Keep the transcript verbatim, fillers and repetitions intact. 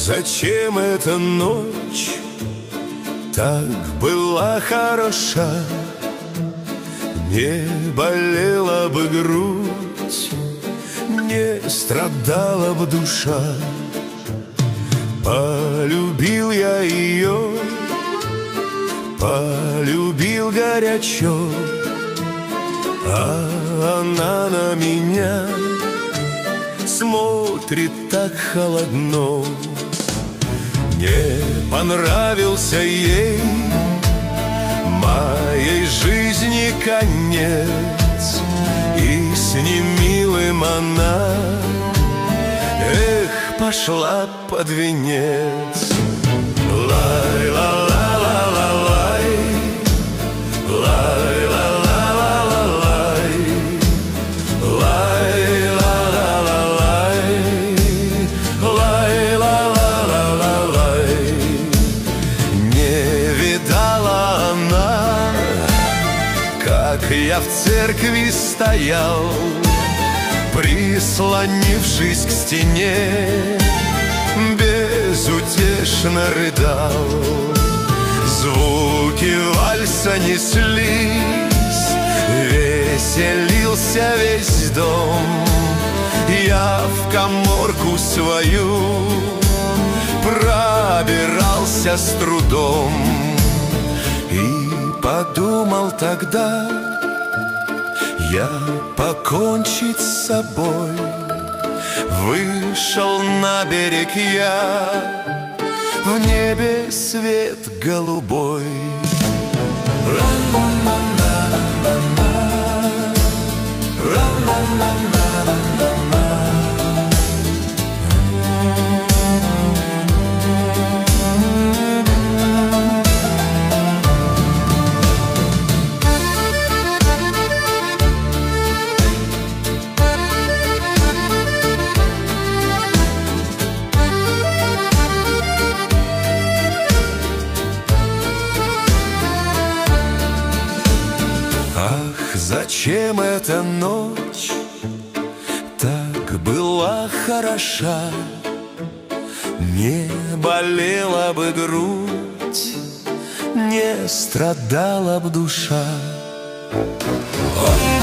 зачем эта ночь так была хороша? Не болела бы грудь, не страдала бы душа. Полюбил я ее, полюбил горячо, а она на меня смотрит так холодно. Не понравился ей моей жизни конец, и с ним милым она, эх, пошла под венец. Лай-ла-ла-ла-ла-лай, лай-ла-ла-ла-ла-лай, лай-ла-ла-ла-лай, лай-ла-ла-ла-лай. Не видала она, как я в церкви стоял, прислонившись к стене, безутешно рыдал. Звуки вальса неслись, веселился весь дом. Я в каморку свою пробирался с трудом и подумал тогда я покончить с собой. Вышел на берег я, в небе свет голубой. Зачем эта ночь так была хороша? Не болела бы грудь, не страдала бы душа.